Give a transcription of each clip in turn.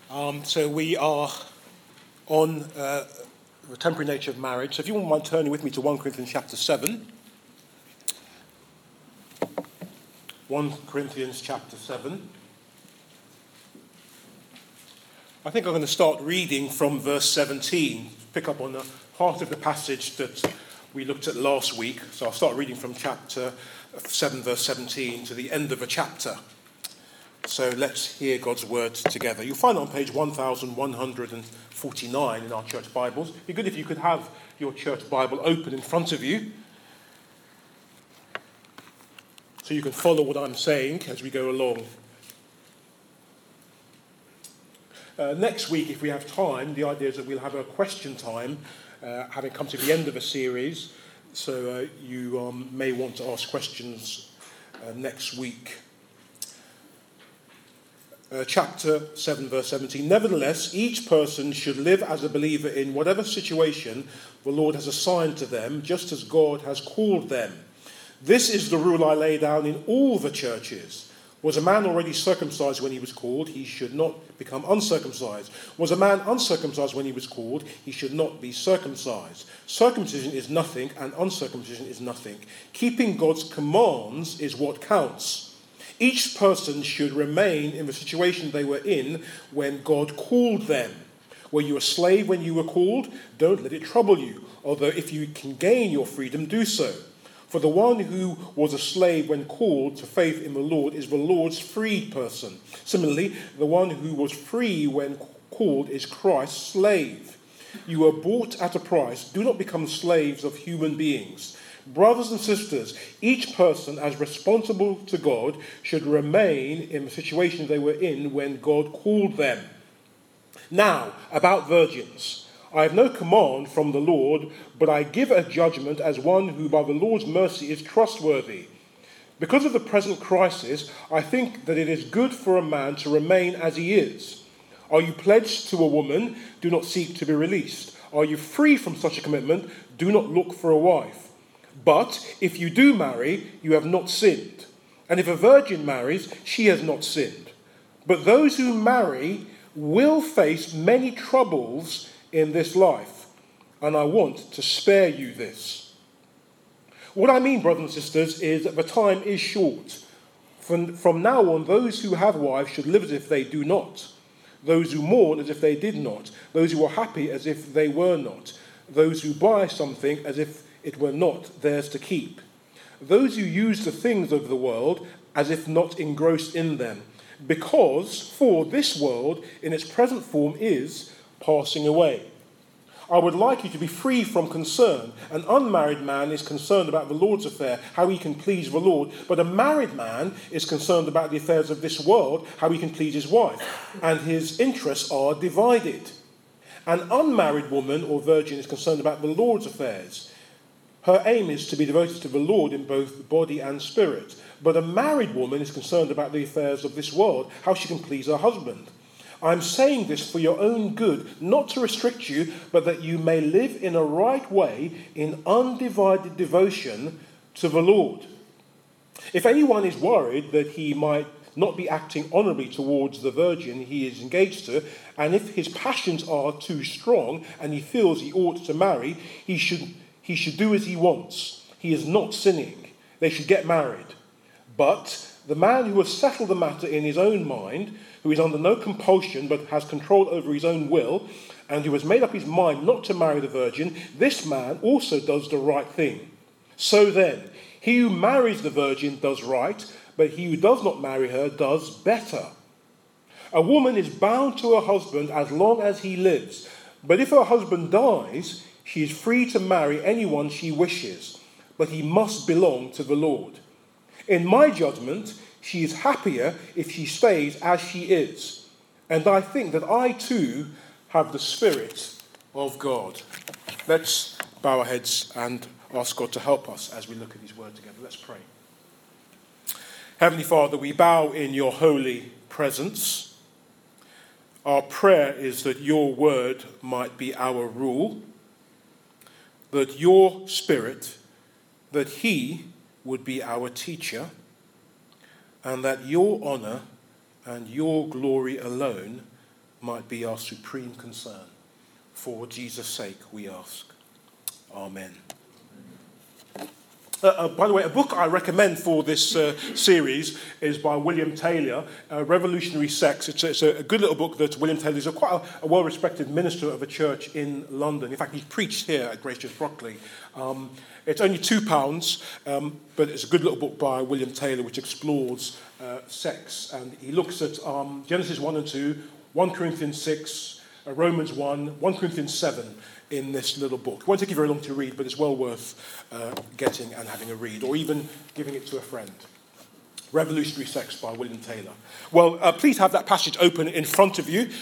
So we are on the temporary nature of marriage. So if you wouldn't mind turning with me to 1 Corinthians chapter 7. 1 Corinthians chapter 7. I think I'm going to start reading from verse 17, pick up on the part of the passage that we looked at last week. So I'll start reading from chapter 7, verse 17 to the end of a chapter. So let's hear God's word together. You'll find it on page 1149 in our church Bibles. It'd be good if you could have your church Bible open in front of you, so you can follow what I'm saying as we go along. Next week, if we have time, the idea is that we'll have a question time, having come to the end of a series. So you may want to ask questions next week. Chapter 7, verse 17. Nevertheless, each person should live as a believer in whatever situation the Lord has assigned to them, just as God has called them. This is the rule I lay down in all the churches. Was a man already circumcised when he was called? He should not become uncircumcised. Was a man uncircumcised when he was called? He should not be circumcised. Circumcision is nothing, and uncircumcision is nothing. Keeping God's commands is what counts. Each person should remain in the situation they were in when God called them. Were you a slave when you were called? Don't let it trouble you. Although if you can gain your freedom, do so. For the one who was a slave when called to faith in the Lord is the Lord's freed person. Similarly, the one who was free when called is Christ's slave. You were bought at a price. Do not become slaves of human beings. Brothers and sisters, each person as responsible to God should remain in the situation they were in when God called them. Now, about virgins. I have no command from the Lord, but I give a judgment as one who by the Lord's mercy is trustworthy. Because of the present crisis, I think that it is good for a man to remain as he is. Are you pledged to a woman? Do not seek to be released. Are you free from such a commitment? Do not look for a wife. But if you do marry, you have not sinned. And if a virgin marries, she has not sinned. But those who marry will face many troubles in this life, and I want to spare you this. What I mean, brothers and sisters, is that the time is short. From now on, those who have wives should live as if they do not. Those who mourn as if they did not. Those who are happy as if they were not. Those who buy something as if it were not theirs to keep. Those who use the things of the world as if not engrossed in them. Because for this world in its present form is passing away. I would like you to be free from concern. An unmarried man is concerned about the Lord's affair, how he can please the Lord. But a married man is concerned about the affairs of this world, how he can please his wife. And his interests are divided. An unmarried woman or virgin is concerned about the Lord's affairs. Her aim is to be devoted to the Lord in both body and spirit. But a married woman is concerned about the affairs of this world, how she can please her husband. I'm saying this for your own good, not to restrict you, but that you may live in a right way in undivided devotion to the Lord. If anyone is worried that he might not be acting honourably towards the virgin he is engaged to, and if his passions are too strong and he feels he ought to marry, he should do as he wants. He is not sinning. They should get married. But the man who has settled the matter in his own mind, who is under no compulsion but has control over his own will, and who has made up his mind not to marry the virgin, this man also does the right thing. So then, he who marries the virgin does right, but he who does not marry her does better. A woman is bound to her husband as long as he lives, but if her husband dies, she is free to marry anyone she wishes, but he must belong to the Lord. In my judgment, she is happier if she stays as she is. And I think that I too have the Spirit of God. Let's bow our heads and ask God to help us as we look at his word together. Let's pray. Heavenly Father, we bow in your holy presence. Our prayer is that your word might be our rule, that your Spirit, that he would be our teacher, and that your honour and your glory alone might be our supreme concern. For Jesus' sake, we ask. Amen. By the way, a book I recommend for this series is by William Taylor, Revolutionary Sex. It's a good little book that William Taylor is quite a well-respected minister of a church in London. In fact, he's preached here at Grace Church Brockley. It's only £2, but it's a good little book by William Taylor which explores sex. And he looks at Genesis 1 and 2, 1 Corinthians 6, Romans 1, 1 Corinthians 7, in this little book. It won't take you very long to read, but it's well worth getting and having a read, or even giving it to a friend. Revolutionary Sex by William Taylor. Well, please have that passage open in front of you.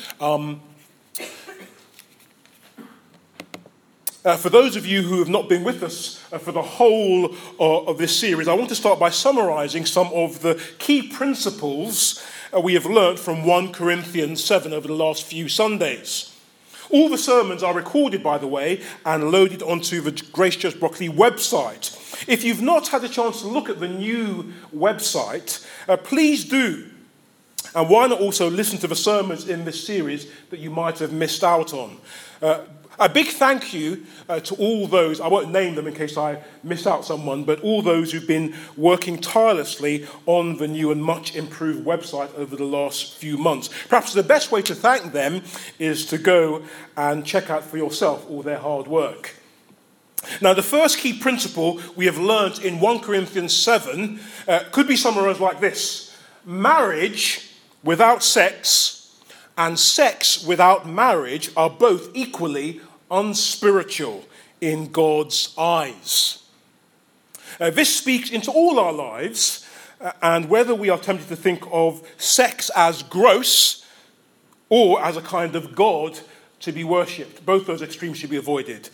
For those of you who have not been with us for the whole of this series, I want to start by summarising some of the key principles we have learnt from 1 Corinthians 7 over the last few Sundays. All the sermons are recorded, by the way, and loaded onto the Grace Church Brockley website. If you've not had a chance to look at the new website, please do. And why not also listen to the sermons in this series that you might have missed out on? A big thank you to all those, I won't name them in case I miss out someone, but all those who've been working tirelessly on the new and much improved website over the last few months. Perhaps the best way to thank them is to go and check out for yourself all their hard work. Now, the first key principle we have learnt in 1 Corinthians 7 could be summarised like this: marriage without sex and sex without marriage are both equally unspiritual in God's eyes. This speaks into all our lives, and whether we are tempted to think of sex as gross or as a kind of God to be worshipped, both those extremes should be avoided.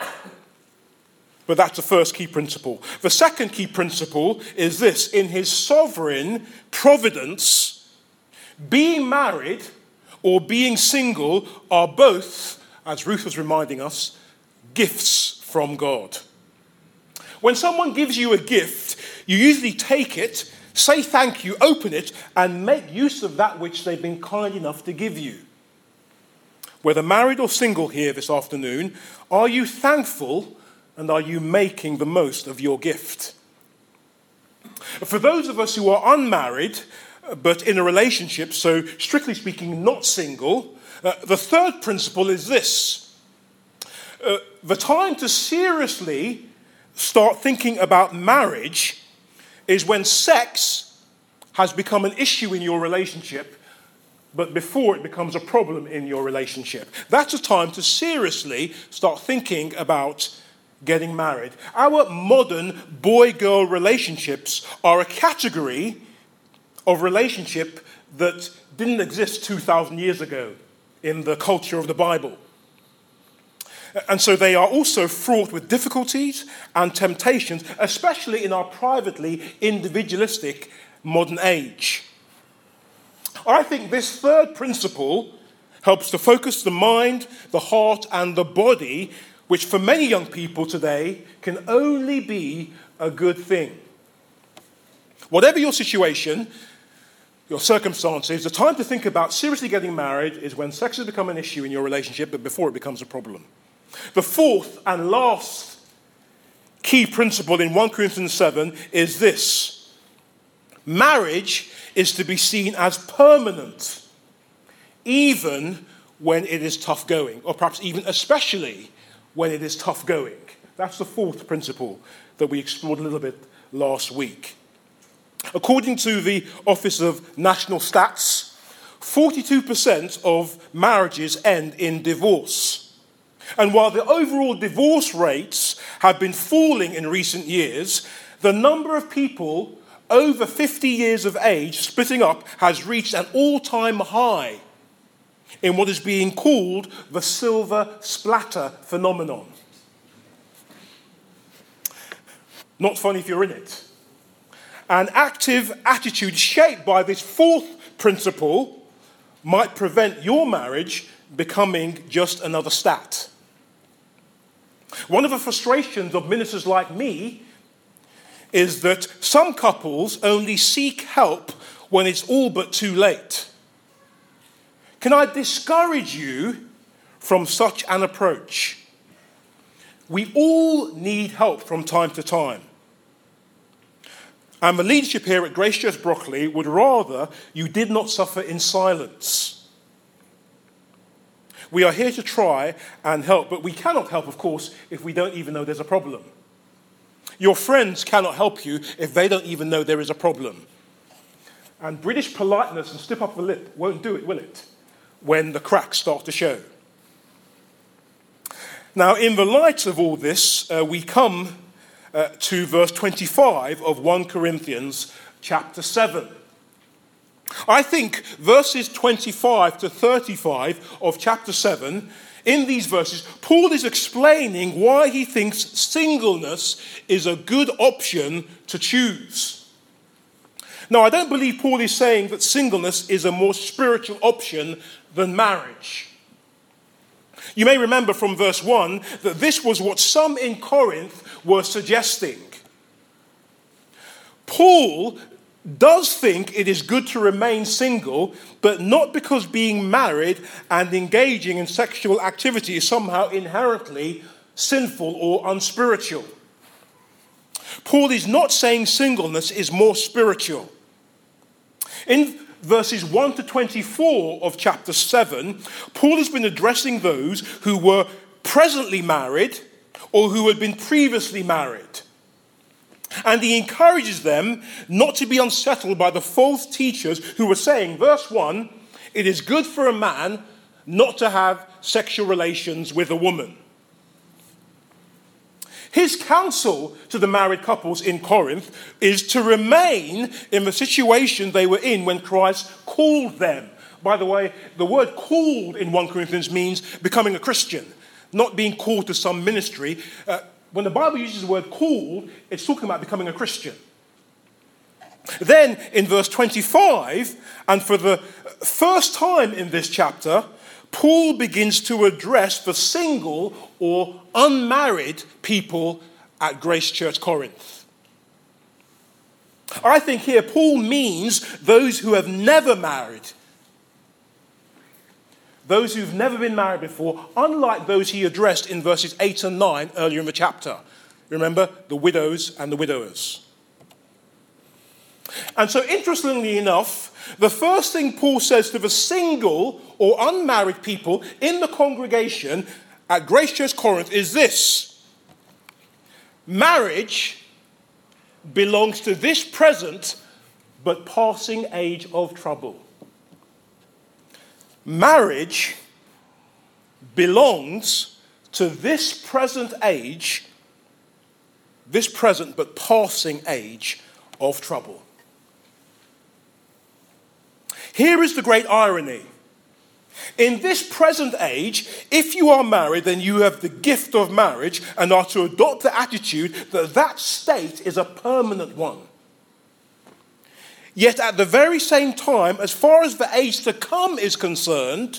But that's the first key principle. The second key principle is this: in his sovereign providence, being married or being single are both, as Ruth was reminding us, gifts from God. When someone gives you a gift, you usually take it, say thank you, open it, and make use of that which they've been kind enough to give you. Whether married or single here this afternoon, are you thankful and are you making the most of your gift? For those of us who are unmarried, but in a relationship, so strictly speaking not single, the third principle is this: the time to seriously start thinking about marriage is when sex has become an issue in your relationship, but before it becomes a problem in your relationship. That's a time to seriously start thinking about getting married. Our modern boy-girl relationships are a category of relationship that didn't exist 2,000 years ago in the culture of the Bible. And so they are also fraught with difficulties and temptations, especially in our privately individualistic modern age. I think this third principle helps to focus the mind, the heart, and the body, which for many young people today can only be a good thing. Whatever your situation, your circumstances, the time to think about seriously getting married is when sex has become an issue in your relationship, but before it becomes a problem. The fourth and last key principle in 1 Corinthians 7 is this: marriage is to be seen as permanent, even when it is tough going, or perhaps even especially when it is tough going. That's the fourth principle that we explored a little bit last week. According to the Office of National Stats, 42% of marriages end in divorce. And while the overall divorce rates have been falling in recent years, the number of people over 50 years of age splitting up has reached an all-time high in what is being called the silver splatter phenomenon. Not funny if you're in it. An active attitude shaped by this fourth principle might prevent your marriage becoming just another stat. One of the frustrations of ministers like me is that some couples only seek help when it's all but too late. Can I discourage you from such an approach? We all need help from time to time. And the leadership here at Grace Church Brockley would rather you did not suffer in silence. We are here to try and help, but we cannot help, of course, if we don't even know there's a problem. Your friends cannot help you if they don't even know there is a problem. And British politeness and stiff upper lip won't do it, will it? When the cracks start to show. Now, in the light of all this, we come to verse 25 of 1 Corinthians chapter 7. I think verses 25 to 35 of chapter 7, in these verses, Paul is explaining why he thinks singleness is a good option to choose. Now, I don't believe Paul is saying that singleness is a more spiritual option than marriage. You may remember from verse 1 that this was what some in Corinth were suggesting. Paul does think it is good to remain single, but not because being married and engaging in sexual activity is somehow inherently sinful or unspiritual. Paul is not saying singleness is more spiritual. In verses 1 to 24 of chapter 7, Paul has been addressing those who were presently married or who had been previously married. And he encourages them not to be unsettled by the false teachers who were saying, verse 1, it is good for a man not to have sexual relations with a woman. His counsel to the married couples in Corinth is to remain in the situation they were in when Christ called them. By the way, the word called in 1 Corinthians means becoming a Christian, not being called to some ministry. When the Bible uses the word called, it's talking about becoming a Christian. Then in verse 25, and for the first time in this chapter, Paul begins to address the single or unmarried people at Grace Church Corinth. I think here Paul means those who have never married. Those who've never been married before, unlike those he addressed in verses 8 and 9 earlier in the chapter. Remember, the widows and the widowers. And so interestingly enough, the first thing Paul says to the single or unmarried people in the congregation at Grace Church Corinth is this: marriage belongs to this present but passing age of trouble. Marriage belongs to this present age, this present but passing age of trouble. Here is the great irony. In this present age, if you are married, then you have the gift of marriage and are to adopt the attitude that that state is a permanent one. Yet at the very same time, as far as the age to come is concerned,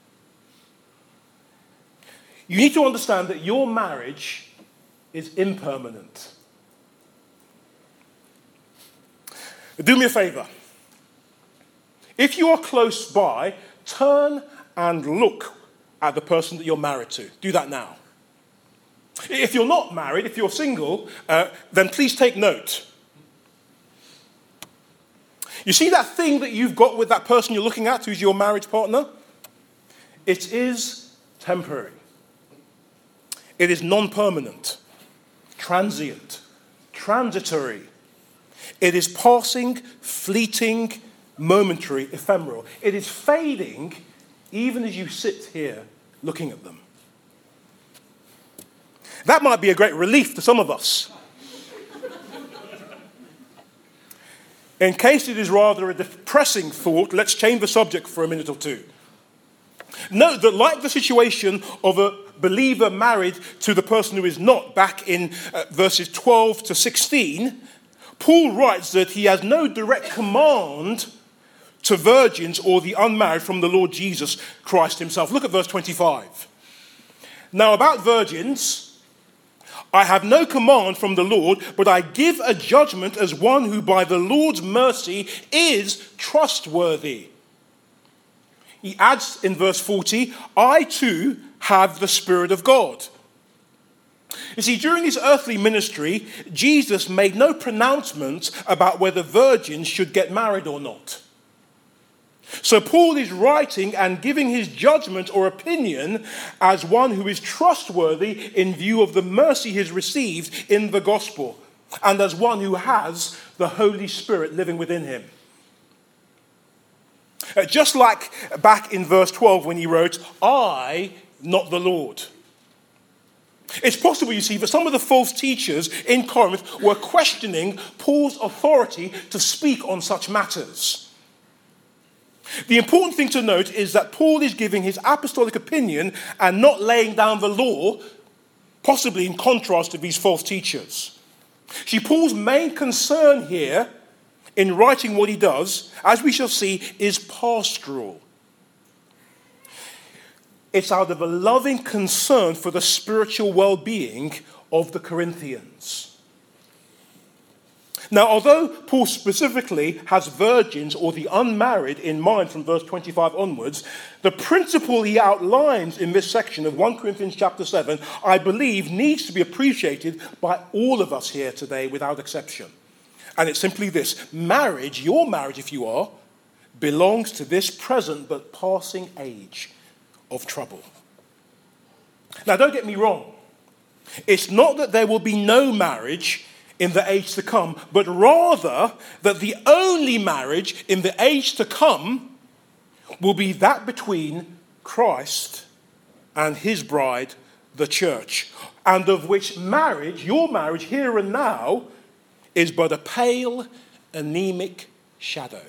you need to understand that your marriage is impermanent. Do me a favor. If you are close by, turn and look at the person that you're married to. Do that now. If you're not married, if you're single, then please take note. You see that thing that you've got with that person you're looking at, who's your marriage partner? It is temporary. It is non-permanent, transient, transitory. It is passing, fleeting, momentary, ephemeral. It is fading even as you sit here looking at them. That might be a great relief to some of us. In case it is rather a depressing thought, let's change the subject for a minute or two. Note that like the situation of a believer married to the person who is not, back in verses 12 to 16, Paul writes that he has no direct command to virgins or the unmarried from the Lord Jesus Christ himself. Look at verse 25. Now about virgins, I have no command from the Lord, but I give a judgment as one who by the Lord's mercy is trustworthy. He adds in verse 40, I too have the Spirit of God. You see, during his earthly ministry, Jesus made no pronouncements about whether virgins should get married or not. So Paul is writing and giving his judgment or opinion as one who is trustworthy in view of the mercy he has received in the gospel, and as one who has the Holy Spirit living within him. Just like back in verse 12 when he wrote, I, not the Lord. It's possible, you see, that some of the false teachers in Corinth were questioning Paul's authority to speak on such matters. The important thing to note is that Paul is giving his apostolic opinion and not laying down the law, possibly in contrast to these false teachers. See, Paul's main concern here in writing what he does, as we shall see, is pastoral. It's out of a loving concern for the spiritual well-being of the Corinthians. Now, although Paul specifically has virgins or the unmarried in mind from verse 25 onwards, the principle he outlines in this section of 1 Corinthians chapter 7, I believe, needs to be appreciated by all of us here today without exception. And it's simply this: marriage, your marriage if you are, belongs to this present but passing age of trouble. Now, don't get me wrong. It's not that there will be no marriage in the age to come, but rather that the only marriage in the age to come will be that between Christ and his bride, the church, and of which marriage, your marriage here and now, is but a pale, anemic shadow.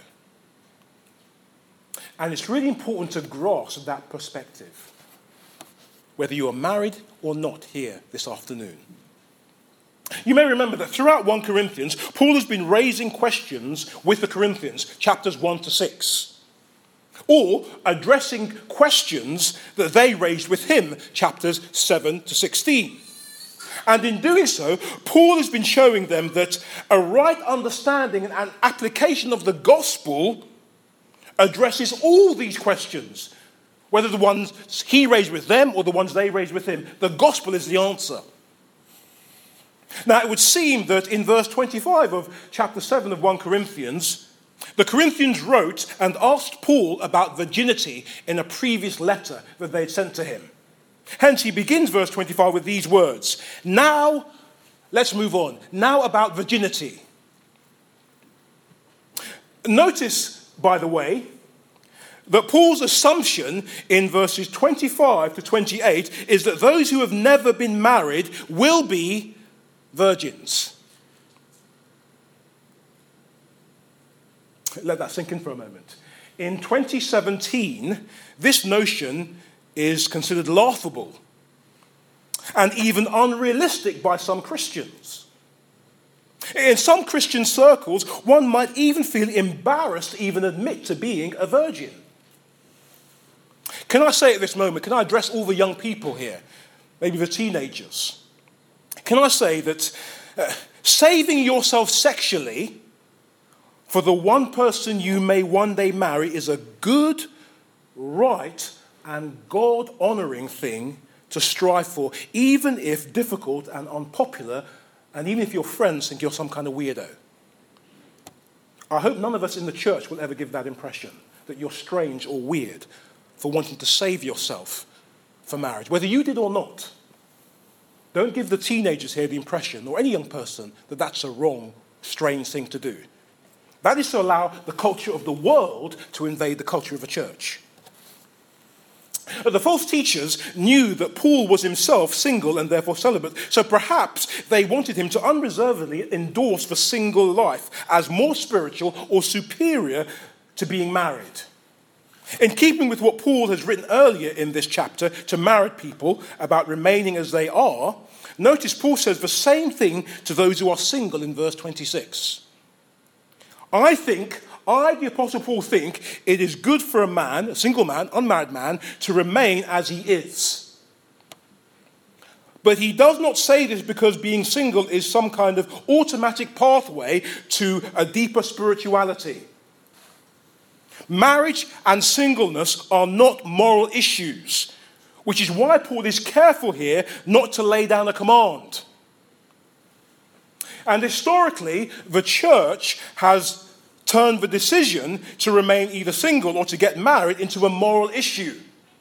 And it's really important to grasp that perspective, whether you are married or not here this afternoon. You may remember that throughout 1 Corinthians, Paul has been raising questions with the Corinthians, chapters 1 to 6, or addressing questions that they raised with him, chapters 7 to 16. And in doing so, Paul has been showing them that a right understanding and application of the gospel addresses all these questions, whether the ones he raised with them or the ones they raised with him. The gospel is the answer. Now, it would seem that in verse 25 of chapter 7 of 1 Corinthians, the Corinthians wrote and asked Paul about virginity in a previous letter that they had sent to him. Hence, he begins verse 25 with these words. Now, let's move on. Now about virginity. Notice, by the way, that Paul's assumption in verses 25 to 28 is that those who have never been married will be virgins. Let that sink in for a moment. In 2017, this notion is considered laughable and even unrealistic by some Christians. In some Christian circles, one might even feel embarrassed to even admit to being a virgin. Can I say at this moment, can I address all the young people here, maybe the teenagers? Can I say that saving yourself sexually for the one person you may one day marry is a good, right, and God-honoring thing to strive for, even if difficult and unpopular, and even if your friends think you're some kind of weirdo. I hope none of us in the church will ever give that impression, that you're strange or weird for wanting to save yourself for marriage, whether you did or not. Don't give the teenagers here the impression, or any young person, that that's a wrong, strange thing to do. That is to allow the culture of the world to invade the culture of the church. The false teachers knew that Paul was himself single and therefore celibate, so perhaps they wanted him to unreservedly endorse the single life as more spiritual or superior to being married. In keeping with what Paul has written earlier in this chapter to married people about remaining as they are, notice Paul says the same thing to those who are single in verse 26. I, the Apostle Paul, think it is good for a man, a single man, unmarried man, to remain as he is. But he does not say this because being single is some kind of automatic pathway to a deeper spirituality. Marriage and singleness are not moral issues, which is why Paul is careful here not to lay down a command. And historically, the church has turned the decision to remain either single or to get married into a moral issue.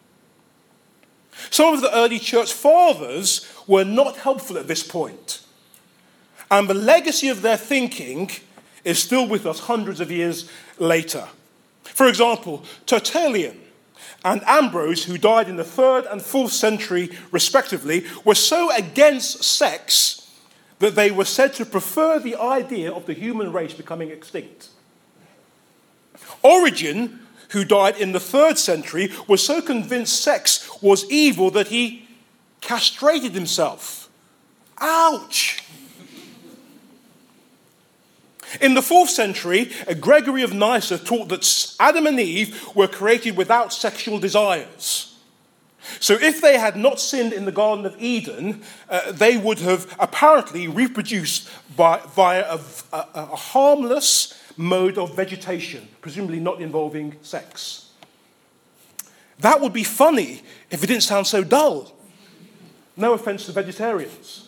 Some of the early church fathers were not helpful at this point. And the legacy of their thinking is still with us hundreds of years later. For example, Tertullian and Ambrose, who died in the 3rd and 4th century respectively, were so against sex that they were said to prefer the idea of the human race becoming extinct. Origen, who died in the 3rd century, was so convinced sex was evil that he castrated himself. Ouch! In the 4th century, Gregory of Nyssa taught that Adam and Eve were created without sexual desires. So if they had not sinned in the Garden of Eden, they would have apparently reproduced via a harmless mode of vegetation, presumably not involving sex. That would be funny if it didn't sound so dull. No offense to vegetarians.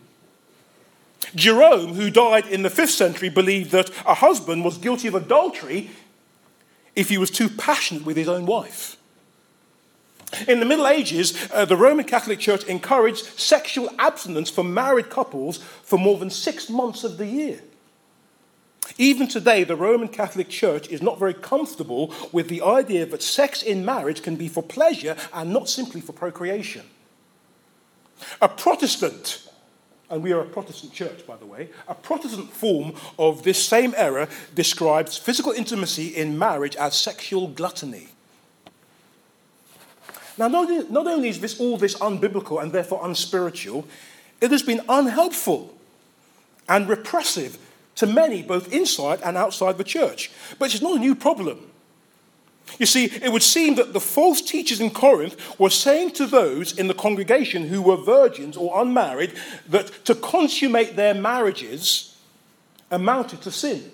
Jerome, who died in the 5th century, believed that a husband was guilty of adultery if he was too passionate with his own wife. In the Middle Ages, the Roman Catholic Church encouraged sexual abstinence for married couples for more than 6 months of the year. Even today, the Roman Catholic Church is not very comfortable with the idea that sex in marriage can be for pleasure and not simply for procreation. A Protestant, and we are a Protestant church, by the way, a Protestant form of this same error describes physical intimacy in marriage as sexual gluttony. Now, not only is all this unbiblical and therefore unspiritual, it has been unhelpful and repressive to many, both inside and outside the church. But it's not a new problem. You see, it would seem that the false teachers in Corinth were saying to those in the congregation who were virgins or unmarried that to consummate their marriages amounted to sin.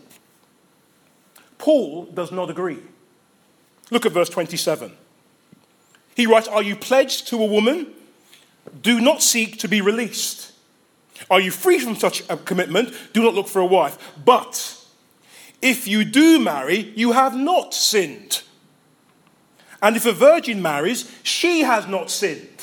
Paul does not agree. Look at verse 27. He writes, "Are you pledged to a woman? Do not seek to be released. Are you free from such a commitment? Do not look for a wife. But if you do marry, you have not sinned. And if a virgin marries, she has not sinned."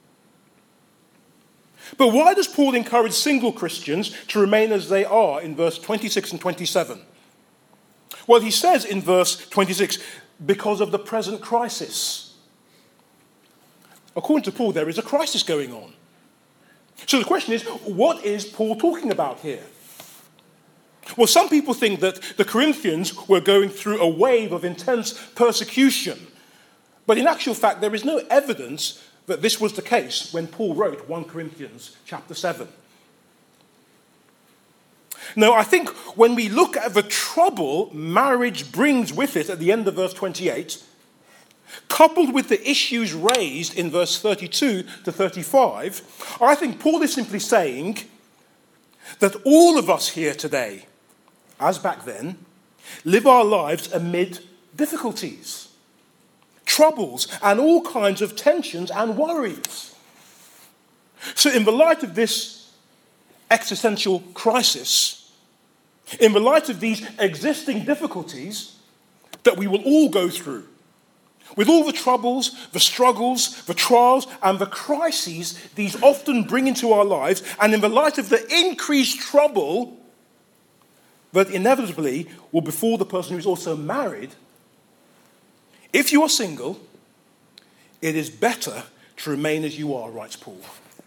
But why does Paul encourage single Christians to remain as they are in verse 26 and 27? Well, he says in verse 26, because of the present crisis. According to Paul, there is a crisis going on. So the question is, what is Paul talking about here? Well, some people think that the Corinthians were going through a wave of intense persecution. But in actual fact, there is no evidence that this was the case when Paul wrote 1 Corinthians chapter 7. No, I think when we look at the trouble marriage brings with it at the end of verse 28, coupled with the issues raised in verse 32 to 35, I think Paul is simply saying that all of us here today, as back then, live our lives amid difficulties, troubles, and all kinds of tensions and worries. So in the light of this existential crisis, in the light of these existing difficulties that we will all go through, with all the troubles, the struggles, the trials, and the crises these often bring into our lives, and in the light of the increased trouble that inevitably will befall the person who is also married, if you are single, it is better to remain as you are, writes Paul.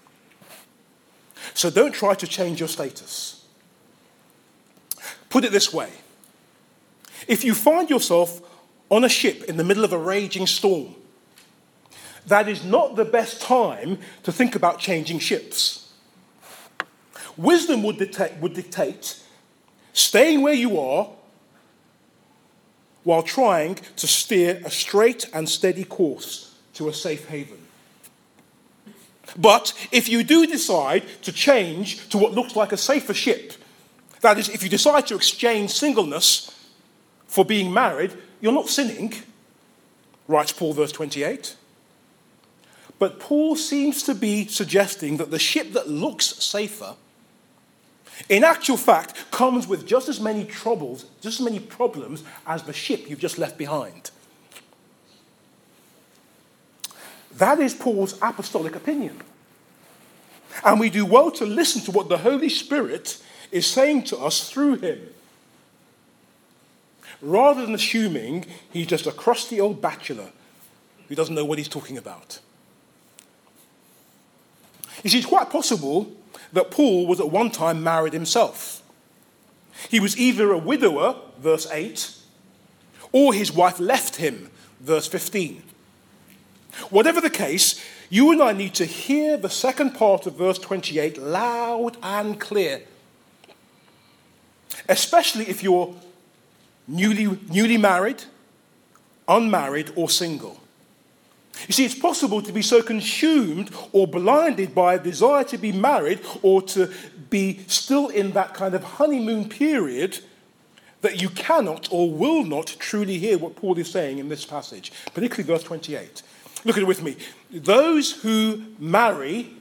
So don't try to change your status. Put it this way. If you find yourself on a ship in the middle of a raging storm, that is not the best time to think about changing ships. Wisdom would dictate staying where you are while trying to steer a straight and steady course to a safe haven. But if you do decide to change to what looks like a safer ship, that is, if you decide to exchange singleness for being married, you're not sinning, writes Paul, verse 28. But Paul seems to be suggesting that the ship that looks safer, in actual fact, comes with just as many troubles, just as many problems as the ship you've just left behind. That is Paul's apostolic opinion. And we do well to listen to what the Holy Spirit is saying to us through him, rather than assuming he's just a crusty old bachelor who doesn't know what he's talking about. You see, it's quite possible that Paul was at one time married himself. He was either a widower, verse 8, or his wife left him, verse 15. Whatever the case, you and I need to hear the second part of verse 28 loud and clear, especially if you're newly married, unmarried, or single. You see, it's possible to be so consumed or blinded by a desire to be married or to be still in that kind of honeymoon period that you cannot or will not truly hear what Paul is saying in this passage, particularly verse 28. Look at it with me. Those who marry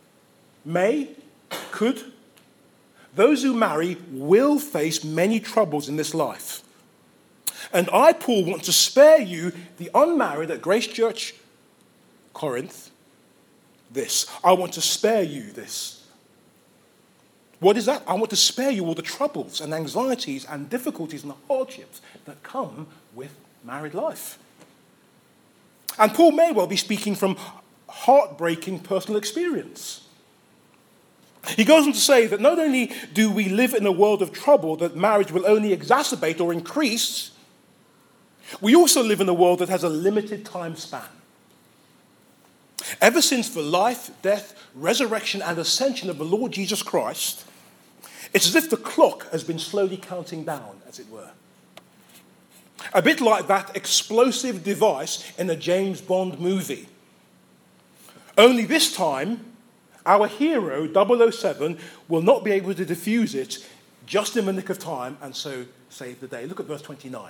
those who marry will face many troubles in this life. And I, Paul, want to spare you, the unmarried at Grace Church, Corinth, this. I want to spare you this. What is that? I want to spare you all the troubles and anxieties and difficulties and the hardships that come with married life. And Paul may well be speaking from heartbreaking personal experience. He goes on to say that not only do we live in a world of trouble that marriage will only exacerbate or increase, we also live in a world that has a limited time span. Ever since the life, death, resurrection, and ascension of the Lord Jesus Christ, it's as if the clock has been slowly counting down, as it were. A bit like that explosive device in a James Bond movie. Only this time, our hero, 007, will not be able to defuse it just in the nick of time and so save the day. Look at verse 29.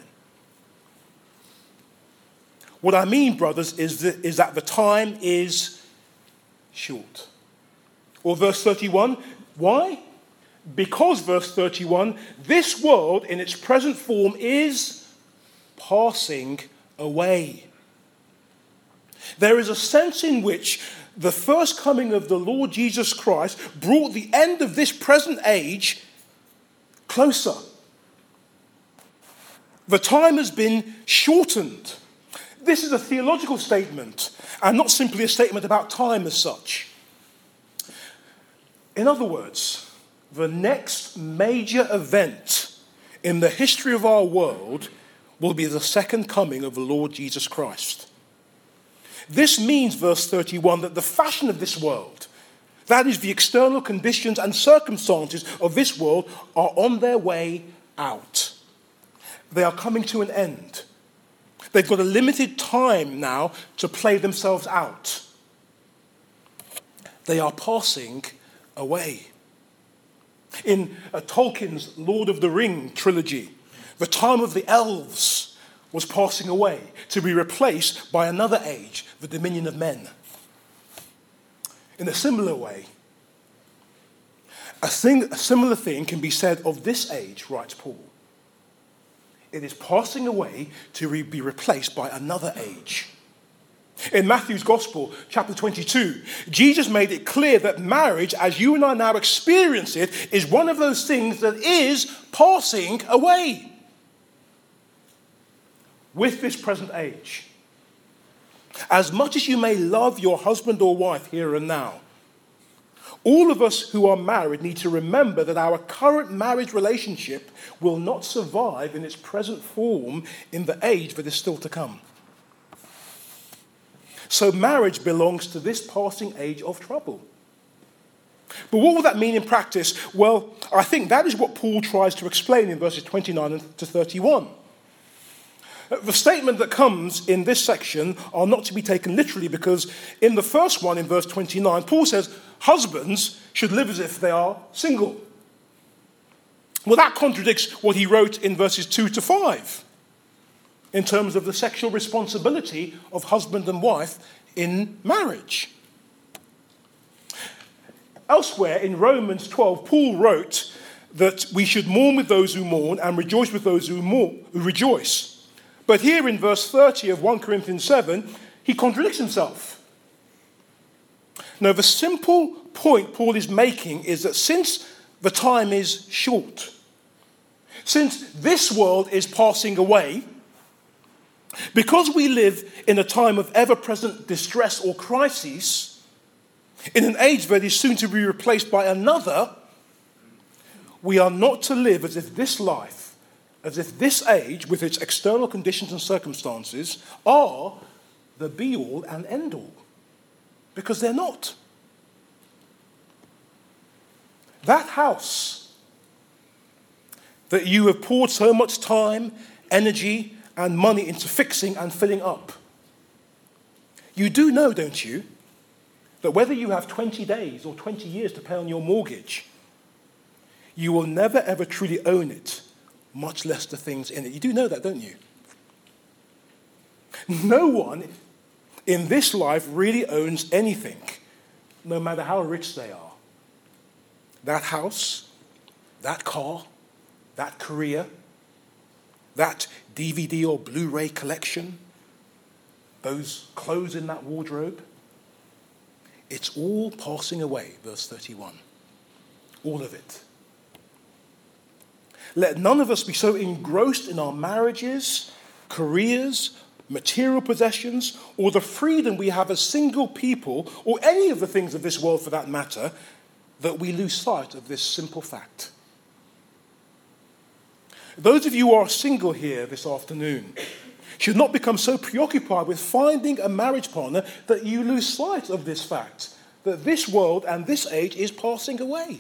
What I mean, brothers, is that the time is short. Or verse 31, why? Because, verse 31, this world in its present form is passing away. There is a sense in which the first coming of the Lord Jesus Christ brought the end of this present age closer. The time has been shortened. This is a theological statement and not simply a statement about time as such. In other words, the next major event in the history of our world will be the second coming of the Lord Jesus Christ. This means, verse 31, that the fashion of this world, that is, the external conditions and circumstances of this world, are on their way out. They are coming to an end. They've got a limited time now to play themselves out. They are passing away. In Tolkien's Lord of the Ring trilogy, the time of the elves was passing away to be replaced by another age, the dominion of men. In a similar way, a similar thing can be said of this age, writes Paul. It is passing away to be replaced by another age. In Matthew's Gospel, chapter 22, Jesus made it clear that marriage, as you and I now experience it, is one of those things that is passing away with this present age. As much as you may love your husband or wife here and now, all of us who are married need to remember that our current marriage relationship will not survive in its present form in the age that is still to come. So marriage belongs to this passing age of trouble. But what will that mean in practice? Well, I think that is what Paul tries to explain in verses 29 to 31. The statement that comes in this section are not to be taken literally, because in the first one, in verse 29, Paul says husbands should live as if they are single. Well, that contradicts what he wrote in verses 2 to 5. in terms of the sexual responsibility of husband and wife in marriage. Elsewhere in Romans 12, Paul wrote that we should mourn with those who mourn and rejoice with those who rejoice. But here in verse 30 of 1 Corinthians 7, he contradicts himself. Now, the simple point Paul is making is that since the time is short, since this world is passing away, because we live in a time of ever-present distress or crisis, in an age that is soon to be replaced by another, we are not to live as if this life, as if this age, with its external conditions and circumstances, are the be-all and end-all. Because they're not. That house that you have poured so much time, energy, and money into fixing and filling up, you do know, don't you, that whether you have 20 days or 20 years to pay on your mortgage, you will never ever truly own it, much less the things in it. You do know that, don't you? No one in this life really owns anything, no matter how rich they are. That house, that car, that career, that DVD or Blu-ray collection, those clothes in that wardrobe, it's all passing away, verse 31. All of it. Let none of us be so engrossed in our marriages, careers, material possessions, or the freedom we have as single people, or any of the things of this world for that matter, that we lose sight of this simple fact. Those of you who are single here this afternoon should not become so preoccupied with finding a marriage partner that you lose sight of this fact, that this world and this age is passing away.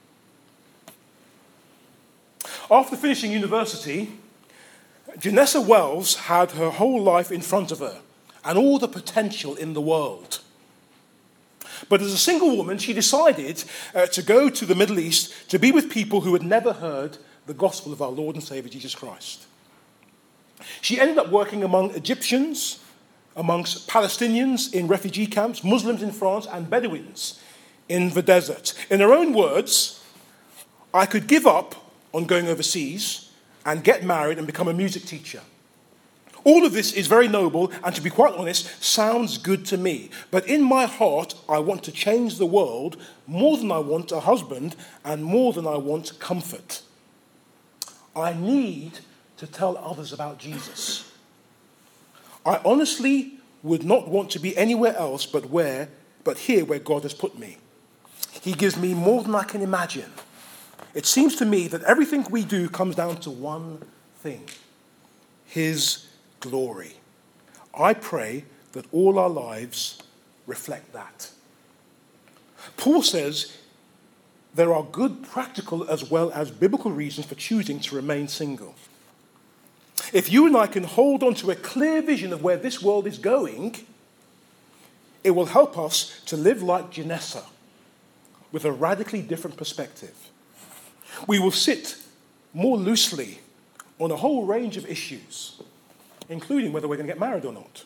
After finishing university, Janessa Wells had her whole life in front of her and all the potential in the world. But as a single woman, she decided to go to the Middle East to be with people who had never heard the gospel of our Lord and Savior Jesus Christ. She ended up working among Egyptians, amongst Palestinians in refugee camps, Muslims in France, and Bedouins in the desert. In her own words, I could give up on going overseas and get married and become a music teacher. All of this is very noble and, to be quite honest, sounds good to me. But in my heart, I want to change the world more than I want a husband and more than I want comfort. I need to tell others about Jesus. I honestly would not want to be anywhere else but here where God has put me. He gives me more than I can imagine. It seems to me that everything we do comes down to one thing: His glory. I pray that all our lives reflect that. Paul says there are good practical as well as biblical reasons for choosing to remain single. If you and I can hold on to a clear vision of where this world is going, it will help us to live like Janessa, with a radically different perspective. We will sit more loosely on a whole range of issues, including whether we're going to get married or not.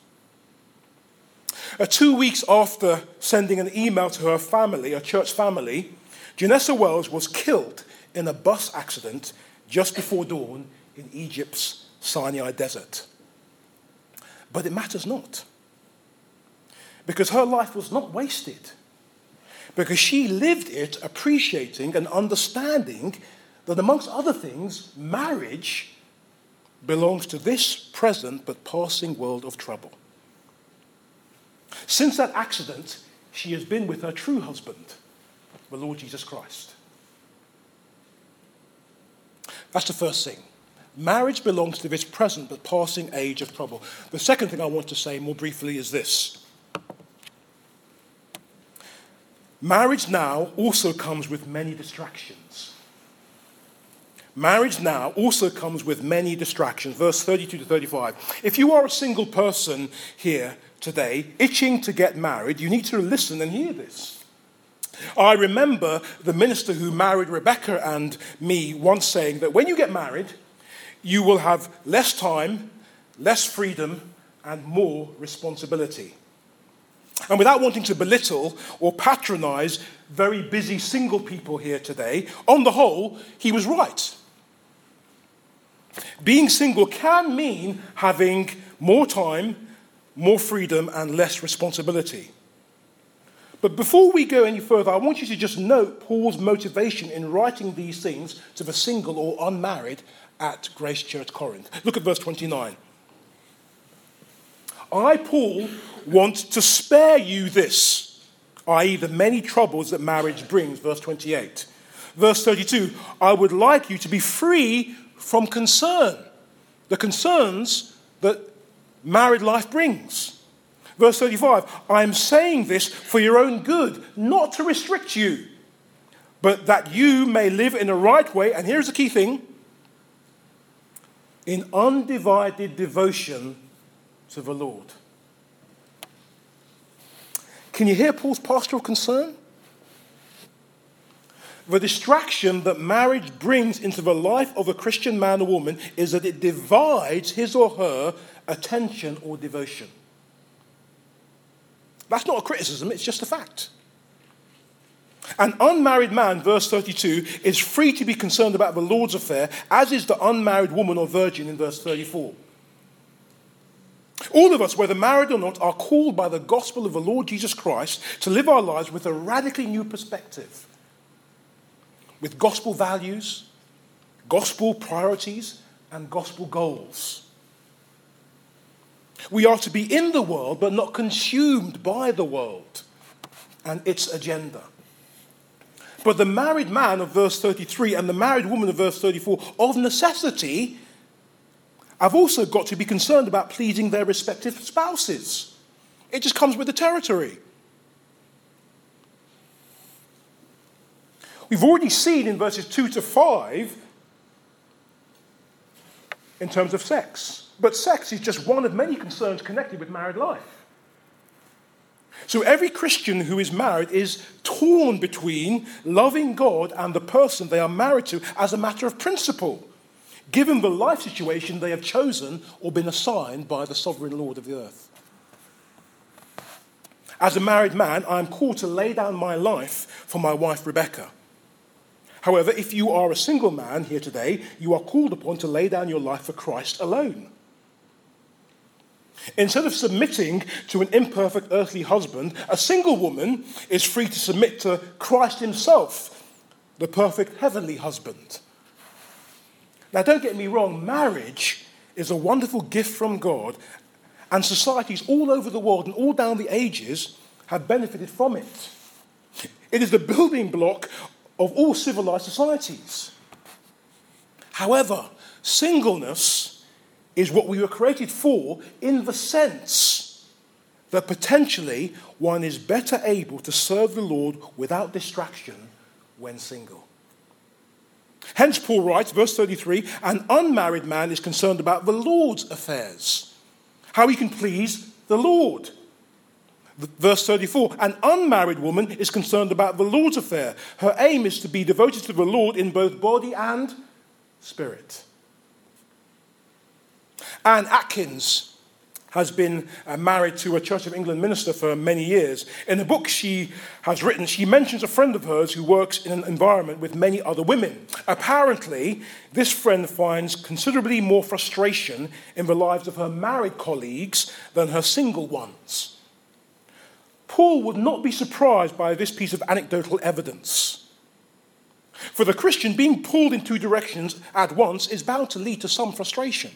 2 weeks after sending an email to her family, a church family, Janessa Wells was killed in a bus accident just before dawn in Egypt's Sinai desert. But it matters not, because her life was not wasted, because she lived it appreciating and understanding that, amongst other things, marriage belongs to this present but passing world of trouble. Since that accident, she has been with her true husband, the Lord Jesus Christ. That's the first thing. Marriage belongs to this present but passing age of trouble. The second thing I want to say more briefly is this. Marriage now also comes with many distractions. Marriage now also comes with many distractions. Verse 32 to 35. If you are a single person here today, itching to get married, you need to listen and hear this. I remember the minister who married Rebecca and me once saying that when you get married, you will have less time less freedom, and more responsibility. And without wanting to belittle or patronize very busy single people here today, on the whole, he was right. Being single can mean having more time, more freedom, and less responsibility. But before we go any further, I want you to just note Paul's motivation in writing these things to the single or unmarried at Grace Church Corinth. Look at verse 29. I, Paul, want to spare you this, i.e. the many troubles that marriage brings, verse 28. Verse 32, I would like you to be free from concern, the concerns that married life brings. Verse 35, I am saying this for your own good, not to restrict you, but that you may live in a right way, and here's the key thing, in undivided devotion to the Lord. Can you hear Paul's pastoral concern? The distraction that marriage brings into the life of a Christian man or woman is that it divides his or her attention or devotion. That's not a criticism, it's just a fact. An unmarried man, verse 32, is free to be concerned about the Lord's affair, as is the unmarried woman or virgin in verse 34. All of us, whether married or not, are called by the gospel of the Lord Jesus Christ to live our lives with a radically new perspective, with gospel values, gospel priorities, and gospel goals. We are to be in the world, but not consumed by the world and its agenda. But the married man of verse 33 and the married woman of verse 34, of necessity, have also got to be concerned about pleasing their respective spouses. It just comes with the territory. We've already seen in verses 2 to 5 in terms of sex. But sex is just one of many concerns connected with married life. So every Christian who is married is torn between loving God and the person they are married to as a matter of principle, given the life situation they have chosen or been assigned by the sovereign Lord of the earth. As a married man, I am called to lay down my life for my wife Rebecca. However, if you are a single man here today, you are called upon to lay down your life for Christ alone. Instead of submitting to an imperfect earthly husband, a single woman is free to submit to Christ himself, the perfect heavenly husband. Now, don't get me wrong, marriage is a wonderful gift from God, and societies all over the world and all down the ages have benefited from it. It is the building block of all civilized societies. However, singleness is what we were created for, in the sense that potentially one is better able to serve the Lord without distraction when single. Hence, Paul writes, verse 33, an unmarried man is concerned about the Lord's affairs, how he can please the Lord. Verse 34, an unmarried woman is concerned about the Lord's affair. Her aim is to be devoted to the Lord in both body and spirit. Anne Atkins has been married to a Church of England minister for many years. In a book she has written, she mentions a friend of hers who works in an environment with many other women. Apparently, this friend finds considerably more frustration in the lives of her married colleagues than her single ones. Paul would not be surprised by this piece of anecdotal evidence. For the Christian, being pulled in two directions at once is bound to lead to some frustration.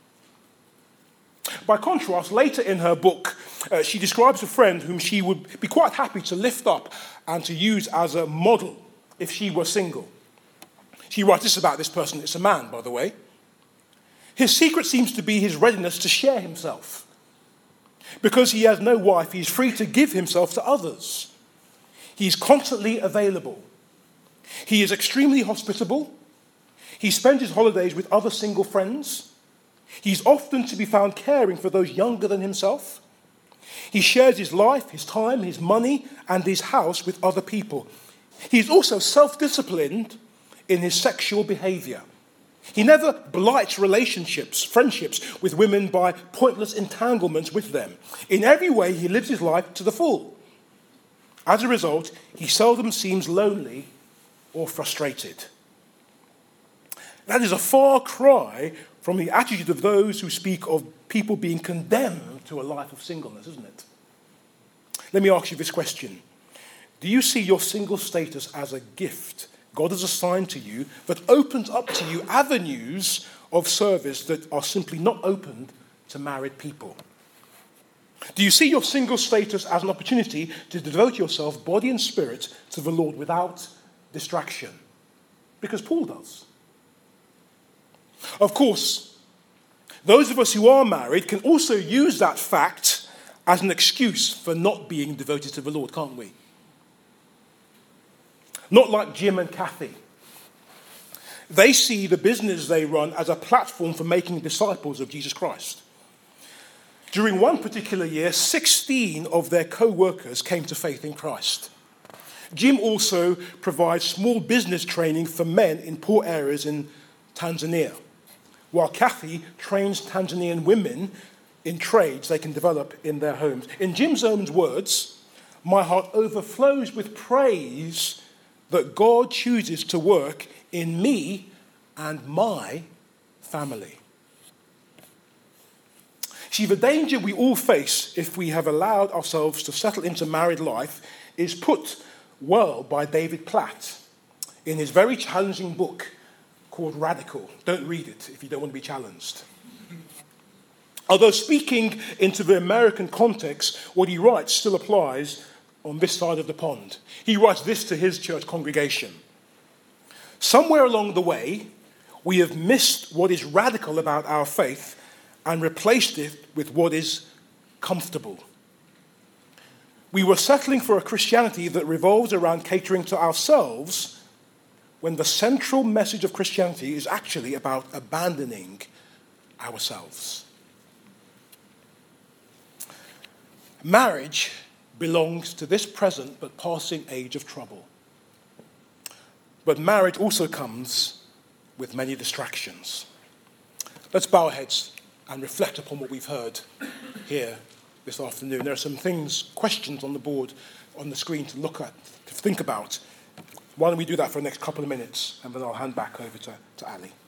By contrast, later in her book, she describes a friend whom she would be quite happy to lift up and to use as a model if she were single. She writes this about this person. It's a man, by the way. His secret seems to be his readiness to share himself. Because he has no wife, he is free to give himself to others. He is constantly available. He is extremely hospitable. He spends his holidays with other single friends. He's often to be found caring for those younger than himself. He shares his life, his time, his money, and his house with other people. He's also self-disciplined in his sexual behavior. He never blights relationships, friendships with women by pointless entanglements with them. In every way, he lives his life to the full. As a result, he seldom seems lonely or frustrated. That is a far cry from the attitude of those who speak of people being condemned to a life of singleness, isn't it? Let me ask you this question. Do you see your single status as a gift God has assigned to you that opens up to you avenues of service that are simply not opened to married people? Do you see your single status as an opportunity to devote yourself, body and spirit, to the Lord without distraction? Because Paul does. Of course, those of us who are married can also use that fact as an excuse for not being devoted to the Lord, can't we? Not like Jim and Kathy. They see the business they run as a platform for making disciples of Jesus Christ. During one particular year, 16 of their co-workers came to faith in Christ. Jim also provides small business training for men in poor areas in Tanzania, while Kathy trains Tanzanian women in trades they can develop in their homes. In Jim's own words, "My heart overflows with praise that God chooses to work in me and my family." See, the danger we all face if we have allowed ourselves to settle into married life is put well by David Platt in his very challenging book called Radical. Don't read it if you don't want to be challenged. Although speaking into the American context, what he writes still applies on this side of the pond. He writes this to his church congregation. Somewhere along the way, we have missed what is radical about our faith and replaced it with what is comfortable. We were settling for a Christianity that revolves around catering to ourselves when the central message of Christianity is actually about abandoning ourselves. Marriage belongs to this present but passing age of trouble. But marriage also comes with many distractions. Let's bow our heads and reflect upon what we've heard here this afternoon. There are some questions on the board, on the screen to look at, to think about. Why don't we do that for the next couple of minutes, and then I'll hand back over to Ali.